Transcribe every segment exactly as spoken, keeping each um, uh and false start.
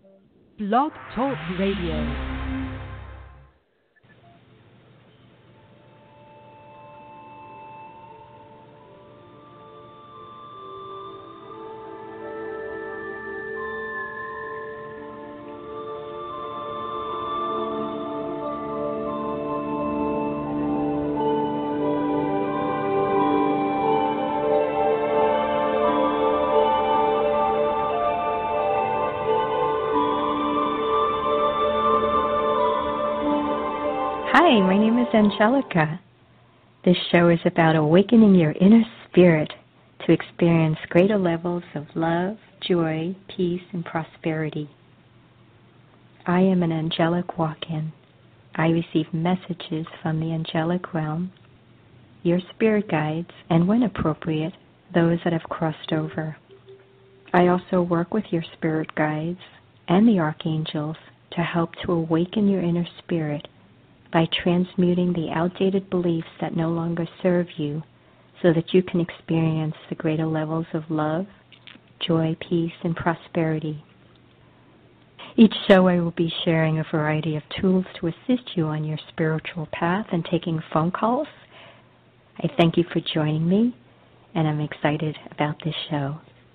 Blog Talk Radio. Hi, my name is Angelica. This show is about awakening your inner spirit to experience greater levels of love, joy, peace, and prosperity. I am an angelic walk-in. I receive messages from the angelic realm, your spirit guides, and when appropriate, those that have crossed over. I also work with your spirit guides and the archangels to help to awaken your inner spirit by transmuting the outdated beliefs that no longer serve you so that you can experience the greater levels of love, joy, peace, and prosperity. Each show I will be sharing a variety of tools to assist you on your spiritual path and taking phone calls. I thank you for joining me, and I'm excited about this show.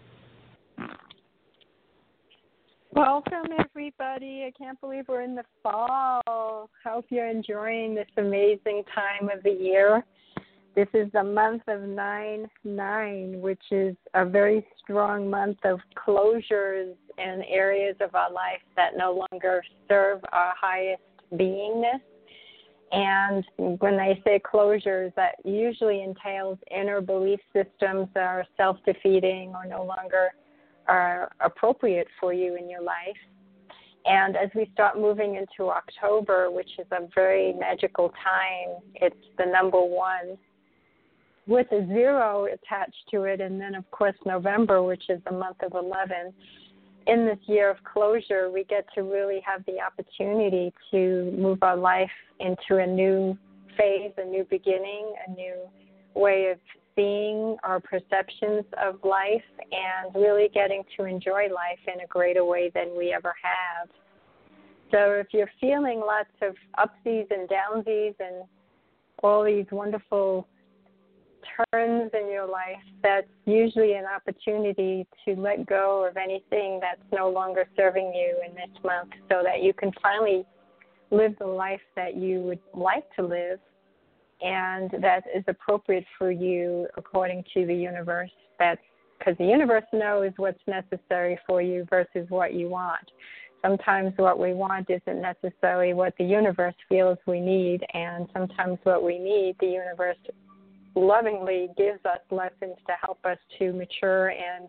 Welcome, everybody. I can't believe we're in the fall. Hope you're enjoying this amazing time of the year. This is the month of nine nine, which is a very strong month of closures in areas of our life that no longer serve our highest beingness. And when they say closures, that usually entails inner belief systems that are self-defeating or no longer are appropriate for you in your life. And as we start moving into October, which is a very magical time, it's the number one with a zero attached to it, and then, of course, November, which is the month of eleven. In this year of closure, we get to really have the opportunity to move our life into a new phase, a new beginning, a new way of seeing our perceptions of life and really getting to enjoy life in a greater way than we ever have. So if you're feeling lots of upsies and downsies and all these wonderful turns in your life, that's usually an opportunity to let go of anything that's no longer serving you in this month so that you can finally live the life that you would like to live and that is appropriate for you according to the universe. That's because the universe knows what's necessary for you versus what you want. Sometimes what we want isn't necessarily what the universe feels we need, and sometimes what we need, the universe lovingly gives us lessons to help us to mature, and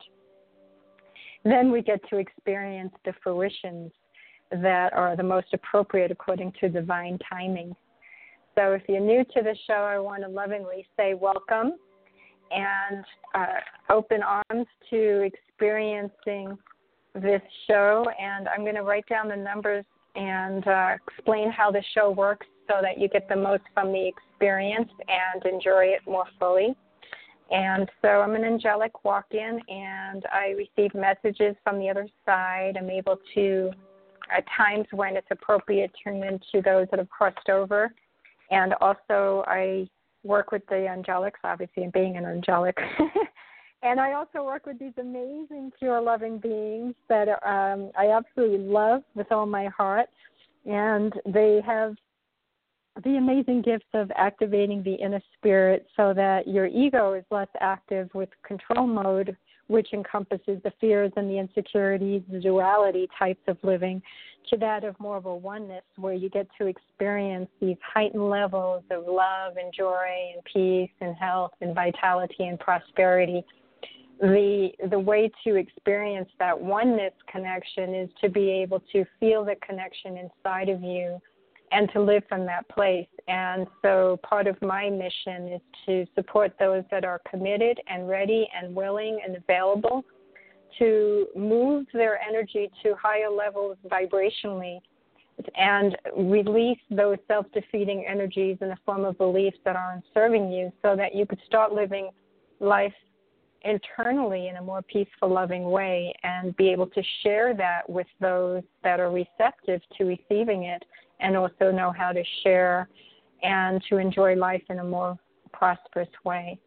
then we get to experience the fruitions that are the most appropriate according to divine timing. So if you're new to the show, I want to lovingly say welcome and uh, open arms to experiencing this show. And I'm going to write down the numbers and uh, explain how the show works so that you get the most from the experience and enjoy it more fully. And so I'm an angelic walk-in, and I receive messages from the other side. I'm able to, at times when it's appropriate, turn into those that have crossed over. And also I work with the angelics, obviously, and being an angelic. And I also work with these amazing, pure, loving beings that um, I absolutely love with all my heart. And they have the amazing gifts of activating the inner spirit so that your ego is less active with control mode, which encompasses the fears and the insecurities, the duality types of living, to that of more of a oneness where you get to experience these heightened levels of love and joy and peace and health and vitality and prosperity. The the way to experience that oneness connection is to be able to feel the connection inside of you and to live from that place. And so part of my mission is to support those that are committed and ready and willing and available to move their energy to higher levels vibrationally and release those self-defeating energies in the form of beliefs that aren't serving you so that you could start living life internally in a more peaceful, loving way, and be able to share that with those that are receptive to receiving it, and also know how to share and to enjoy life in a more prosperous way.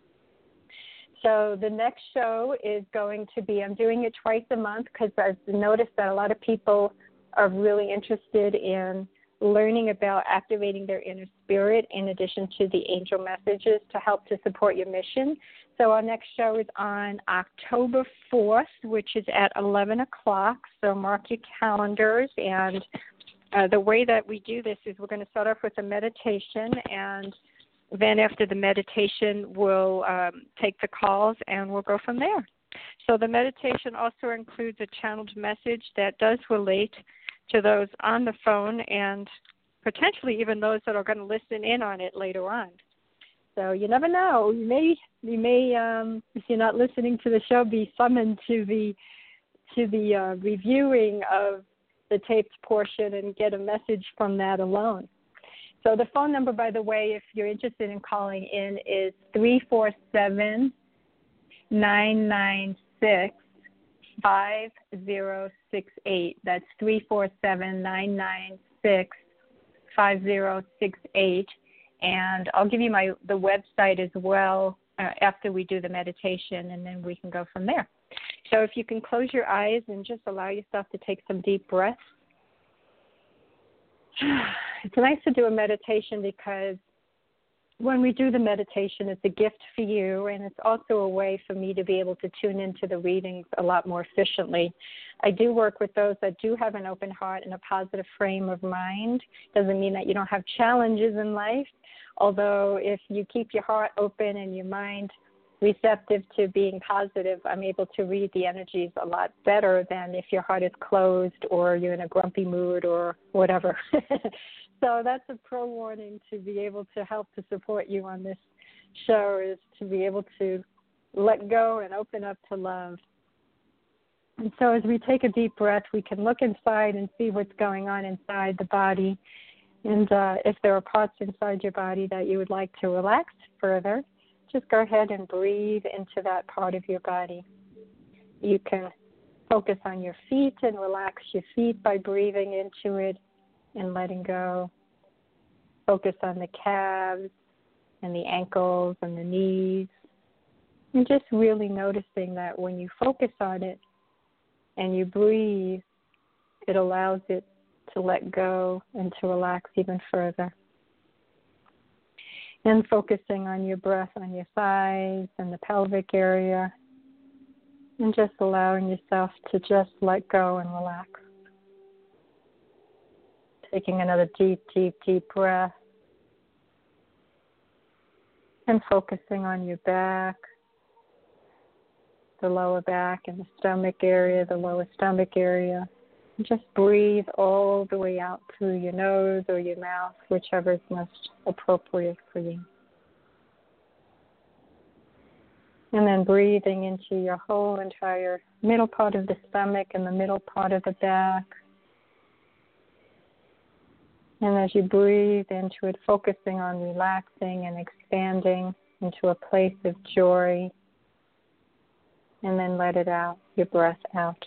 So the next show is going to be, I'm doing it twice a month because I've noticed that a lot of people are really interested in learning about activating their inner spirit in addition to the angel messages to help to support your mission. So our next show is on October fourth, which is at eleven o'clock. So mark your calendars. And uh, the way that we do this is we're going to start off with a meditation, and then after the meditation, we'll um, take the calls and we'll go from there. So the meditation also includes a channeled message that does relate to those on the phone and potentially even those that are going to listen in on it later on. So you never know. You may, you may, um, if you're not listening to the show, be summoned to the to the uh, reviewing of the taped portion and get a message from that alone. So the phone number, by the way, if you're interested in calling in, is three four seven, nine nine six, five zero six eight. That's three four seven, nine nine six, five zero six eight. And I'll give you my the website as well uh, after we do the meditation, and then we can go from there. So if you can close your eyes and just allow yourself to take some deep breaths. It's nice to do a meditation because when we do the meditation, it's a gift for you, and it's also a way for me to be able to tune into the readings a lot more efficiently. I do work with those that do have an open heart and a positive frame of mind. Doesn't mean that you don't have challenges in life, although if you keep your heart open and your mind receptive to being positive, I'm able to read the energies a lot better than if your heart is closed or you're in a grumpy mood or whatever. So that's a pro warning to be able to help to support you on this show, is to be able to let go and open up to love. And so as we take a deep breath, we can look inside and see what's going on inside the body. And uh, if there are parts inside your body that you would like to relax further, just go ahead and breathe into that part of your body. You can focus on your feet and relax your feet by breathing into it and letting go. Focus on the calves and the ankles and the knees. And just really noticing that when you focus on it and you breathe, it allows it to let go and to relax even further. And focusing on your breath on your thighs and the pelvic area, and just allowing yourself to just let go and relax. Taking another deep, deep, deep breath. And focusing on your back, the lower back and the stomach area, the lower stomach area. And just breathe all the way out through your nose or your mouth, whichever is most appropriate for you. And then breathing into your whole entire middle part of the stomach and the middle part of the back. And as you breathe into it, focusing on relaxing and expanding into a place of joy. And then let it out, your breath out.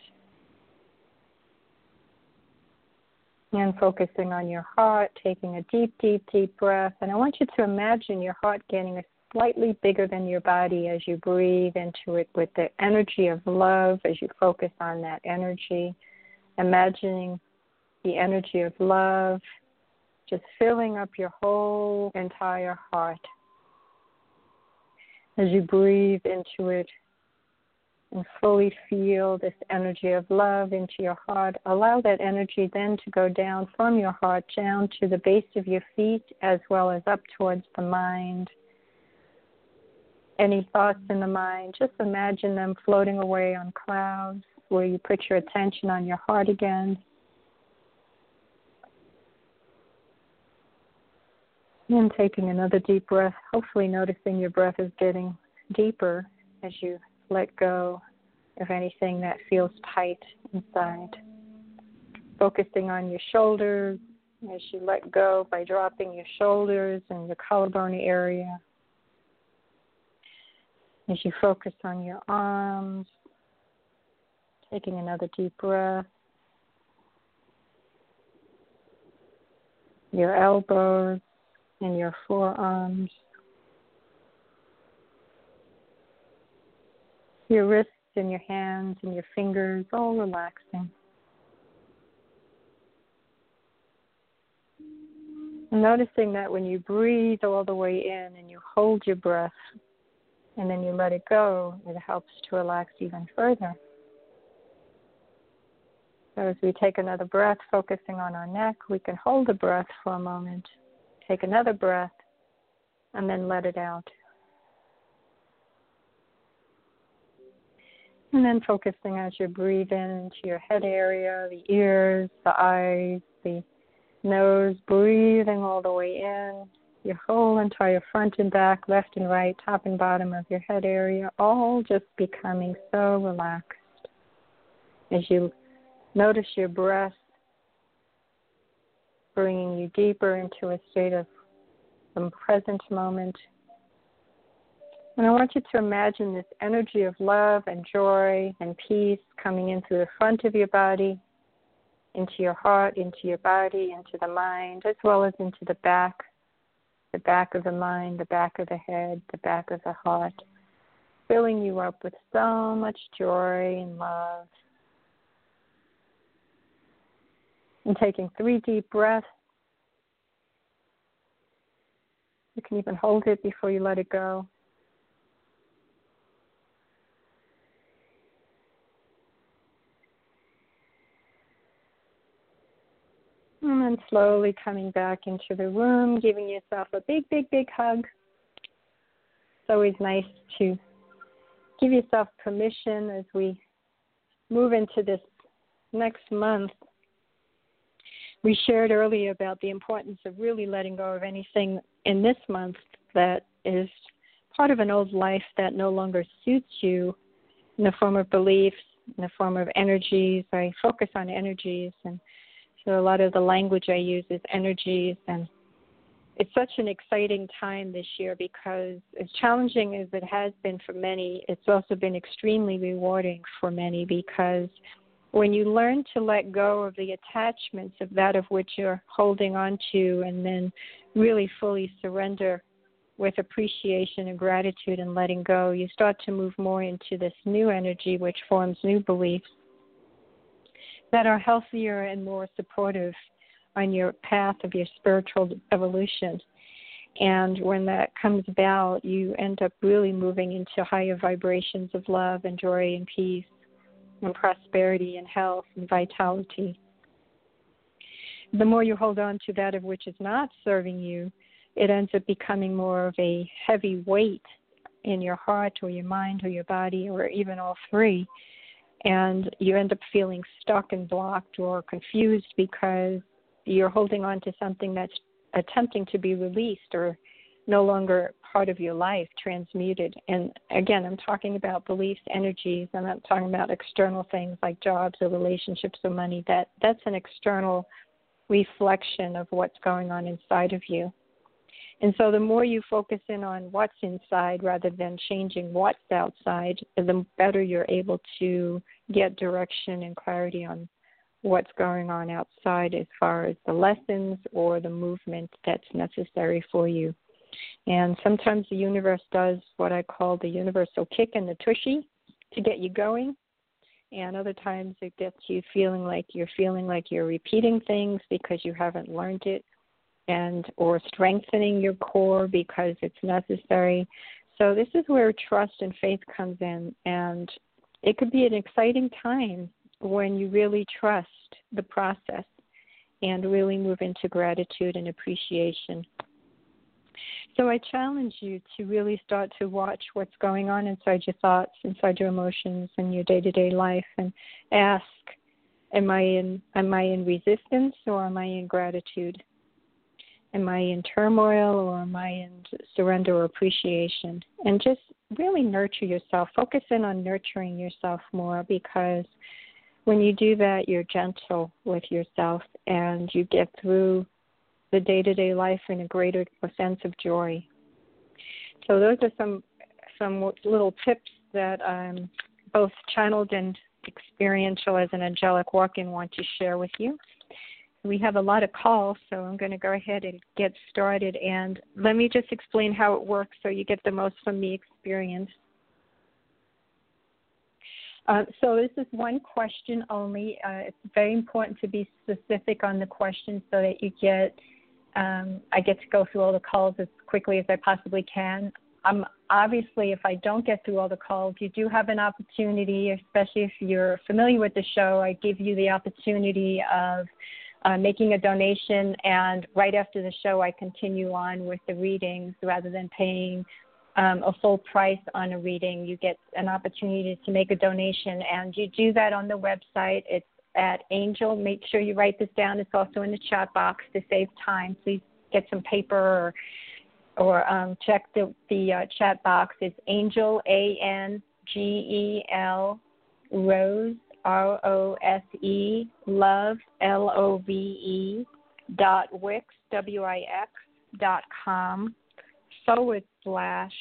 And focusing on your heart, taking a deep, deep, deep breath. And I want you to imagine your heart getting a slightly bigger than your body as you breathe into it with the energy of love, as you focus on that energy. Imagining the energy of love just filling up your whole entire heart. As you breathe into it and fully feel this energy of love into your heart, allow that energy then to go down from your heart down to the base of your feet as well as up towards the mind. Any thoughts in the mind, just imagine them floating away on clouds where you put your attention on your heart again. And taking another deep breath, hopefully noticing your breath is getting deeper as you let go of anything that feels tight inside. Focusing on your shoulders as you let go by dropping your shoulders and your collarbone area. As you focus on your arms, taking another deep breath, your elbows and your forearms, your wrists and your hands and your fingers all relaxing. And noticing that when you breathe all the way in and you hold your breath and then you let it go, it helps to relax even further. So as we take another breath, focusing on our neck, we can hold the breath for a moment, take another breath, and then let it out. And then focusing as you breathe in into your head area, the ears, the eyes, the nose, breathing all the way in, your whole entire front and back, left and right, top and bottom of your head area, all just becoming so relaxed. As you notice your breath bringing you deeper into a state of the present moment. And I want you to imagine this energy of love and joy and peace coming in through the front of your body, into your heart, into your body, into the mind, as well as into the back, the back of the mind, the back of the head, the back of the heart, filling you up with so much joy and love. And taking three deep breaths. You can even hold it before you let it go. And then slowly coming back into the room, giving yourself a big, big, big hug. It's always nice to give yourself permission as we move into this next month. We shared earlier about the importance of really letting go of anything in this month that is part of an old life that no longer suits you in the form of beliefs, in the form of energies. I focus on energies, and so a lot of the language I use is energies, and it's such an exciting time this year because as challenging as it has been for many, it's also been extremely rewarding for many because when you learn to let go of the attachments of that of which you're holding on to and then really fully surrender with appreciation and gratitude and letting go, you start to move more into this new energy which forms new beliefs that are healthier and more supportive on your path of your spiritual evolution. And when that comes about, you end up really moving into higher vibrations of love and joy and peace and prosperity and health and vitality. The more you hold on to that of which is not serving you, it ends up becoming more of a heavy weight in your heart or your mind or your body or even all three. And you end up feeling stuck and blocked or confused because you're holding on to something that's attempting to be released or no longer part of your life, transmuted. And again, I'm talking about beliefs, energies. I'm not talking about external things like jobs or relationships or money. That that's an external reflection of what's going on inside of you. And so the more you focus in on what's inside rather than changing what's outside, the better you're able to get direction and clarity on what's going on outside as far as the lessons or the movement that's necessary for you. And sometimes the universe does what I call the universal kick in the tushy to get you going. And other times it gets you feeling like you're feeling like you're repeating things because you haven't learned it, and or strengthening your core because it's necessary. So this is where trust and faith comes in, and it could be an exciting time when you really trust the process and really move into gratitude and appreciation. So I challenge you to really start to watch what's going on inside your thoughts, inside your emotions, and your day-to-day life, and ask, am I in am I in resistance or am I in gratitude? Am I in turmoil or am I in surrender or appreciation? And just really nurture yourself. Focus in on nurturing yourself more, because when you do that, you're gentle with yourself and you get through the day-to-day life in a greater sense of joy. So those are some some w- little tips that I'm both channeled and experiential as an angelic walk-in want to share with you. We have a lot of calls, so I'm going to go ahead and get started. And let me just explain how it works so you get the most from the experience. Uh, so this is one question only. Uh, it's very important to be specific on the question so that you get, um, I get to go through all the calls as quickly as I possibly can. Um, obviously, if I don't get through all the calls, you do have an opportunity, especially if you're familiar with the show, I give you the opportunity of uh, making a donation, and right after the show, I continue on with the readings rather than paying um, a full price on a reading. You get an opportunity to make a donation, and you do that on the website. It's at Angel. Make sure you write this down. It's also in the chat box to save time. Please get some paper or or um, check the, the uh, chat box. It's Angel, A N G E L, Rose, R O S E, Love, L O V E, dot Wix, W I X, dot com, forward slash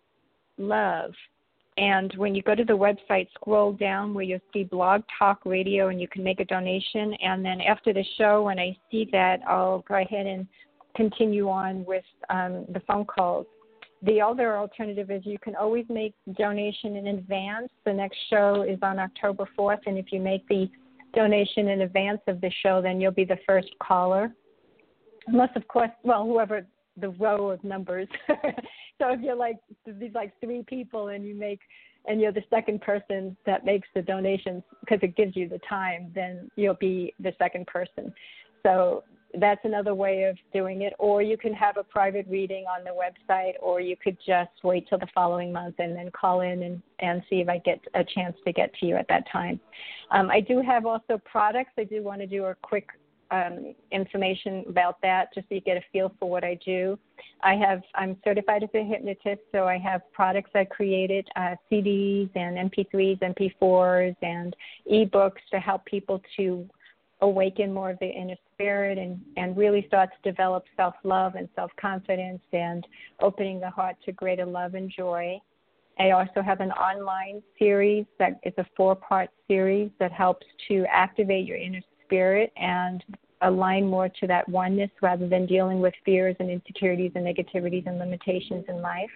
love. And when you go to the website, scroll down where you'll see Blog Talk Radio, and you can make a donation. And then after the show, when I see that, I'll go ahead and continue on with um, the phone calls. The other alternative is you can always make donation in advance. The next show is on October fourth, and if you make the donation in advance of the show, then you'll be the first caller. Unless, of course, well, whoever the row of numbers. So if you're like, there's like three people and you make, and you're the second person that makes the donations because it gives you the time, then you'll be the second person. So that's another way of doing it. Or you can have a private reading on the website, or you could just wait till the following month and then call in and, and see if I get a chance to get to you at that time. Um, I do have also products. I do want to do a quick um, information about that just so you get a feel for what I do. I have, I'm certified as a hypnotist, so I have products I created, uh, C Ds and M P threes, M P fours, and ebooks to help people to awaken more of the inner spirit and, and really start to develop self-love and self-confidence and opening the heart to greater love and joy. I also have an online series that is a four-part series that helps to activate your inner spirit and align more to that oneness rather than dealing with fears and insecurities and negativities and limitations in life.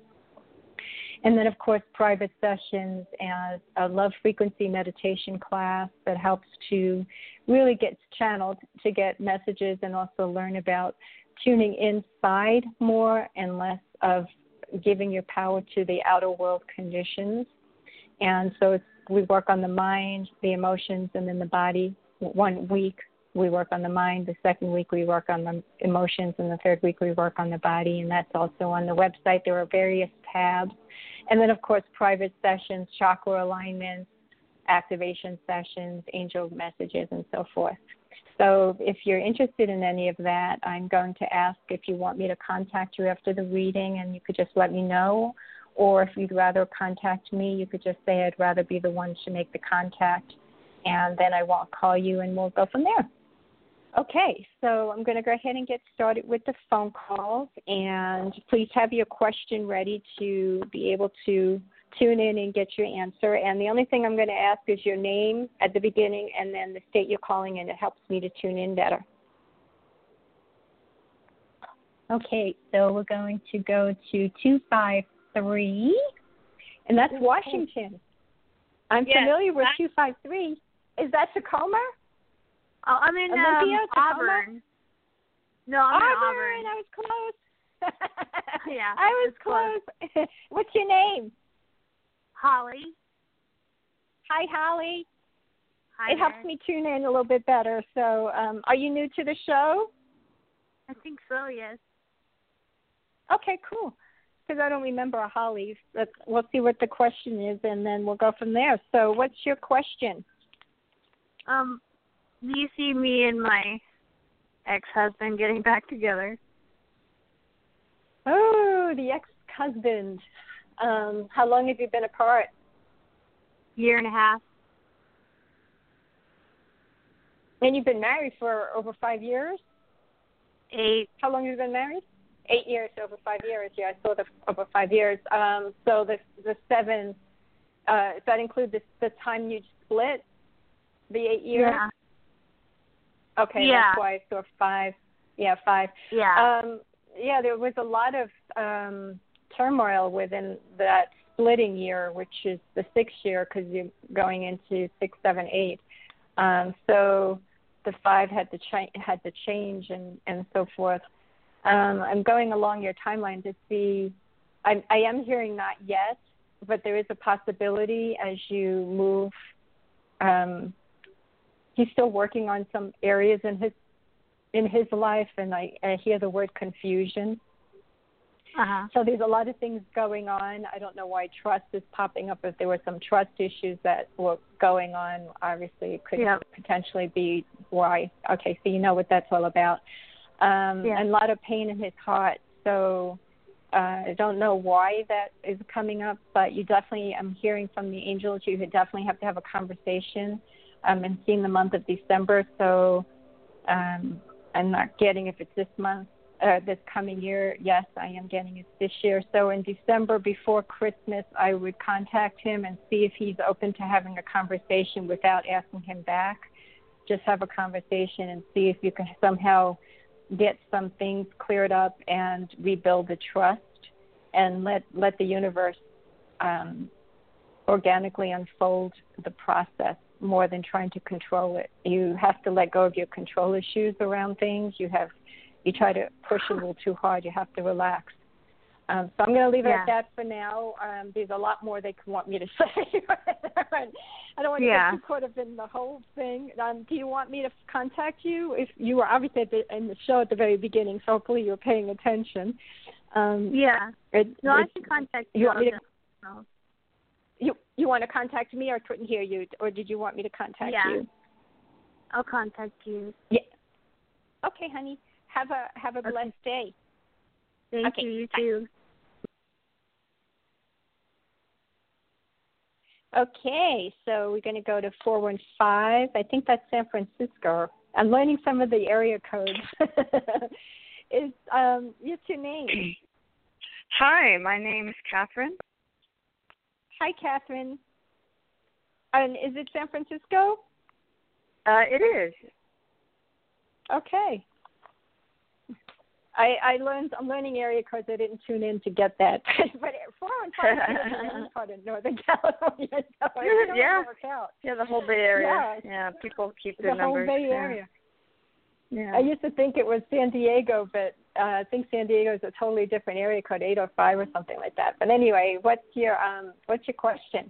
And then, of course, private sessions and a love frequency meditation class that helps to really get channeled to get messages and also learn about tuning inside more and less of giving your power to the outer world conditions. And so it's, we work on the mind, the emotions, and then the body. One week we work on the mind, the second week we work on the emotions, and the third week we work on the body, and that's also on the website. There are various tabs. And then, of course, private sessions, chakra alignments, activation sessions, angel messages, and so forth. So if you're interested in any of that, I'm going to ask if you want me to contact you after the reading, and you could just let me know. Or if you'd rather contact me, you could just say I'd rather be the one to make the contact, and then I won't call you, and we'll go from there. Okay, so I'm going to go ahead and get started with the phone calls, and please have your question ready to be able to tune in and get your answer. And the only thing I'm going to ask is your name at the beginning and then the state you're calling in. It helps me to tune in better. Okay, so we're going to go to two five three, and that's Washington. I'm yes, familiar with two five three. Is that Tacoma? Oh, I'm in Olympia, um, Auburn. No, I'm Auburn, in Auburn. I was close. Yeah, I was close. close. What's your name? Holly. Hi, Holly. Hi it there. helps me tune in a little bit better. So um, are you new to the show? I think so, yes. Okay, cool. Because I don't remember a Holly. Let's, we'll see what the question is, and then we'll go from there. So what's your question? Um, do you see me and my ex-husband getting back together? Oh, the ex-husband. Um, how long have you been apart? Year and a half. And you've been married for over five years? Eight. How long have you been married? eight years over five years. Yeah, I saw the over five years. Um, so the the seven, uh, does that include the, the time you split, the eight years? Yeah. Okay, Yeah. that's why I saw five. Yeah, five. Yeah. Um, yeah, there was a lot of um, turmoil within that splitting year, which is the sixth year because you're going into six, seven, eight. Um, so the five had to cha- had to change and, and so forth. Um, I'm going along your timeline to see. I, I am hearing not yet, but there is a possibility as you move. Um, he's still working on some areas in his in his life, and I, I hear the word confusion. Uh-huh. So there's a lot of things going on. I don't know why trust is popping up. If there were some trust issues that were going on, obviously it could yeah. potentially be why. Okay, so you know what that's all about. Um, yeah. And a lot of pain in his heart. So uh, I don't know why that is coming up, but you definitely, I'm hearing from the angels, you would definitely have to have a conversation um, and seeing the month of December. So um, I'm not getting if it's this month. Uh, this coming year, yes, I am getting it this year. So in December before Christmas, I would contact him and see if he's open to having a conversation without asking him back. Just have a conversation and see if you can somehow get some things cleared up and rebuild the trust and let, let the universe um, organically unfold the process more than trying to control it. You have to let go of your control issues around things. You have You try to push a little too hard. You have to relax. Um, so I'm going to leave it yeah. at that for now. Um, there's a lot more they can want me to say. I don't want to yeah. get too caught up in the whole thing. Um, do you want me to contact you? If you were obviously at the, in the show at the very beginning, so hopefully you're paying attention. Um, yeah. It, no, I can contact you. You want me to? No. You you want to contact me, or couldn't hear you, or did you want me to contact yeah. you? I'll contact you. Yeah. Okay, honey. Have a have a okay. blessed day. Thank okay. you. You Bye. too. Okay, so we're going to go to four one five. I think that's San Francisco. I'm learning some of the area codes. Is um, what's your name? Hi, my name is Catherine. Hi, Catherine. And is it San Francisco? Uh, it is. Okay. I, I learned. I'm learning area codes. I didn't tune in to get that, but four one five is part of Northern California. So it yeah. work out. Yeah, the whole Bay Area. Yeah, yeah people keep their the numbers. The whole Bay yeah. Area. Yeah. I used to think it was San Diego, but uh, I think San Diego is a totally different area code, eight oh five or something like that. But anyway, what's your um, what's your question?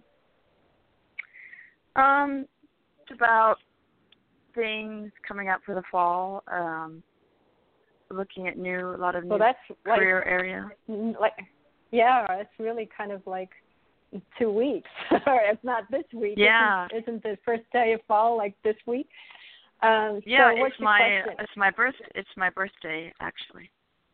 Um, it's about things coming up for the fall. Um. Looking at new, a lot of new well, that's career like, area. Like, yeah, it's really kind of like two weeks, or if not this week. Yeah. Isn't, isn't the first day of fall like this week? Um, yeah, so what's it's your my question? it's my birth it's my birthday actually.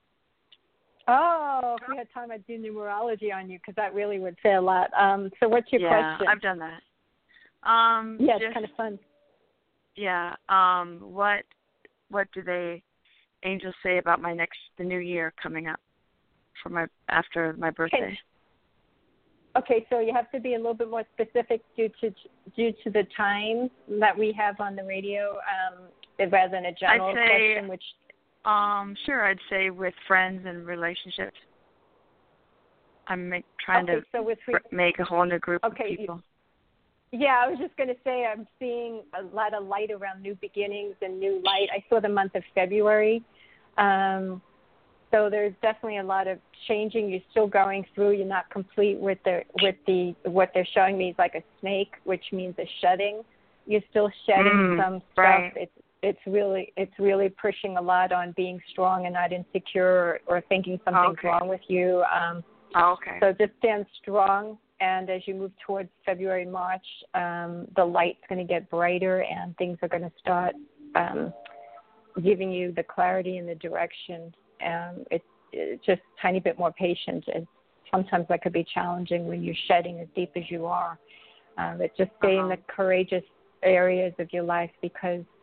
Oh, if we had time, I'd do numerology on you because that really would say a lot. Um, so what's your yeah, question? I've done that. Um, yeah, just, it's kind of fun. Yeah. Um, what what do they angels say about my next the new year coming up for my after my birthday? Okay. okay, so you have to be a little bit more specific due to due to the time that we have on the radio, um, rather than a general I'd say, question. Which, um, sure, I'd say with friends and relationships. I'm make, trying okay, to so with re- make a whole new group okay, of people. Yeah, I was just going to say I'm seeing a lot of light around new beginnings and new light. I saw the month of February. Um, so there's definitely a lot of changing. You're still going through. You're not complete with the with the what they're showing me is like a snake, which means a shedding. You're still shedding mm, some stuff. Right. It's it's really it's really pushing a lot on being strong and not insecure or, or thinking something's okay. wrong with you. Um, oh, okay. So just stand strong. And as you move towards February, March, um, the light's going to get brighter and things are going to start um, giving you the clarity and the direction. Um, it's, it's just a tiny bit more patient. And sometimes that could be challenging when you're shedding as deep as you are. Um, but just stay uh-huh. in the courageous areas of your life because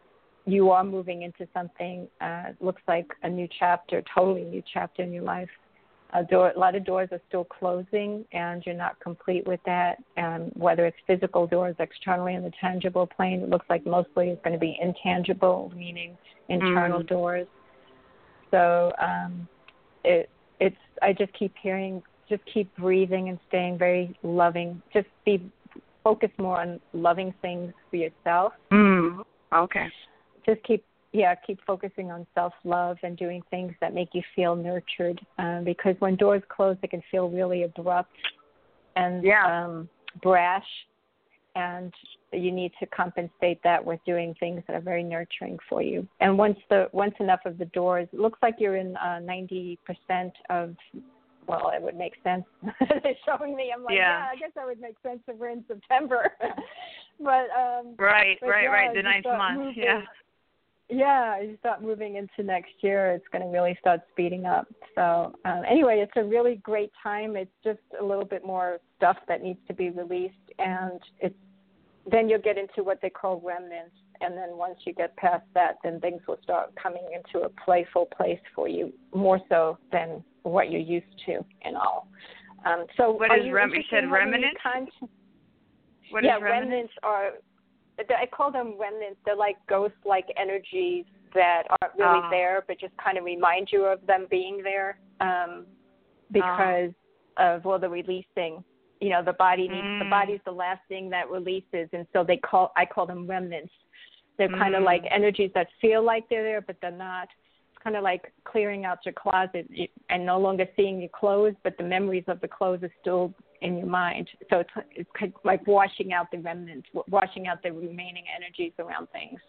you are moving into something, uh, looks like a new chapter, totally new chapter in your life. A, door, a lot of doors are still closing, and you're not complete with that. Um, whether it's physical doors externally in the tangible plane, it looks like mostly it's going to be intangible, meaning internal mm. doors. So um, it, it's. I just keep hearing, just keep breathing and staying very loving. Just be focus more on loving things for yourself. Mm. Okay. Just keep. Yeah, keep focusing on self-love and doing things that make you feel nurtured. Um, because when doors close, they can feel really abrupt and yeah. um, brash, and you need to compensate that with doing things that are very nurturing for you. And once the once enough of the doors, it looks like you're in uh, ninety percent of. Well, it would make sense. They're showing me. I'm like, yeah. yeah, I guess that would make sense if we're in September. but um, right, but right, yeah, right. The ninth month. Moving. Yeah. Yeah, you start moving into next year, it's going to really start speeding up. So um, anyway, it's a really great time. It's just a little bit more stuff that needs to be released, and it's then you'll get into what they call remnants. And then once you get past that, then things will start coming into a playful place for you, more so than what you're used to and all. Um, so what are is you rem- you said remnants? Con- what yeah, is remnants? remnants are. I call them remnants. They're like ghost-like energies that aren't really oh. there, but just kind of remind you of them being there um, because oh. of, well, the releasing. You know, the body needs, mm. the body's the last thing that releases, and so they call, I call them remnants. They're mm. kind of like energies that feel like they're there, but they're not. It's kind of like clearing out your closet and no longer seeing your clothes, but the memories of the clothes are still in your mind. So it's, it's kind of like washing out the remnants, washing out the remaining energies around things.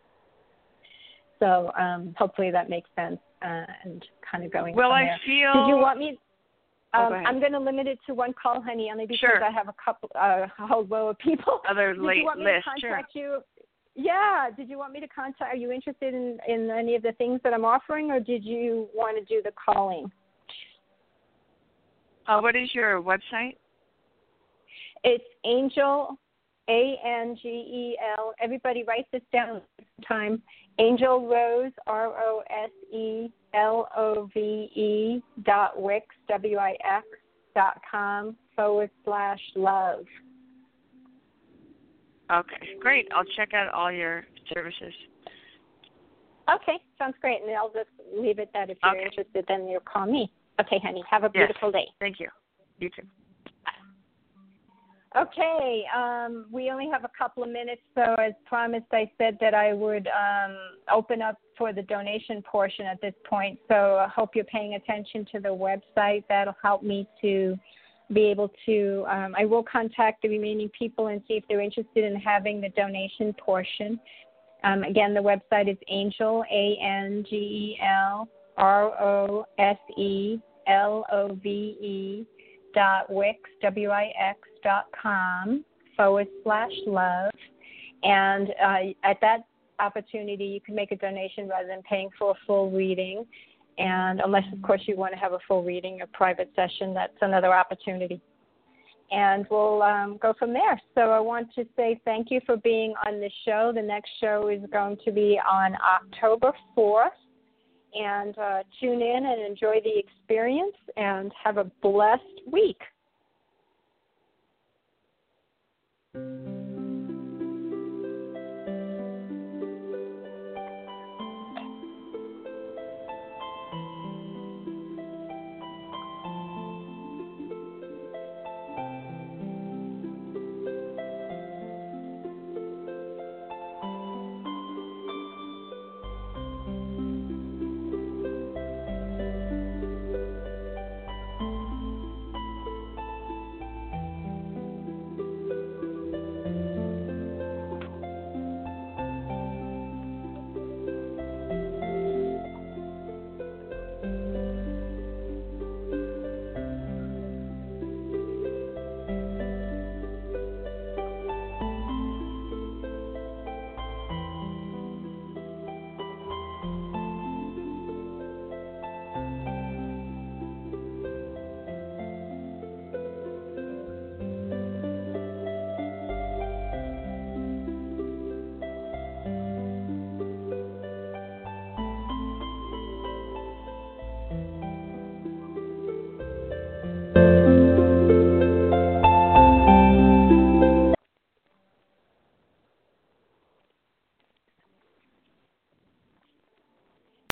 So um, hopefully that makes sense uh, and kind of going well, from I there. feel... Did you want me... Um, oh, go I'm going to limit it to one call, honey, only because sure. I have a couple, uh, a whole row of people. Other Did late you want me list, to contact sure. you? Yeah. Did you want me to contact? Are you interested in, in any of the things that I'm offering, or did you want to do the calling? Uh, what is your website? It's Angel, A N G E L. Everybody write this down this time. Angel Rose, R O S E L O V E dot Wix, W I X dot com forward slash love. Okay, great. I'll check out all your services. Okay, sounds great. And I'll just leave it that if you're okay. interested, then you'll call me. Okay, honey. Have a beautiful yes. day. Thank you. You too. Okay, um, we only have a couple of minutes, so as promised, I said that I would um, open up for the donation portion at this point. So I hope you're paying attention to the website. That'll help me to be able to, um, I will contact the remaining people and see if they're interested in having the donation portion. Um, again, the website is Angel, A N G E L, R O S E L O V E, dot Wix, W I X dot com forward slash love. And uh, at that opportunity, you can make a donation rather than paying for a full reading. And unless, of course, you want to have a full reading, a private session, that's another opportunity. And we'll um, go from there. So I want to say thank you for being on the show. The next show is going to be on October fourth. And uh, tune in and enjoy the experience and have a blessed week.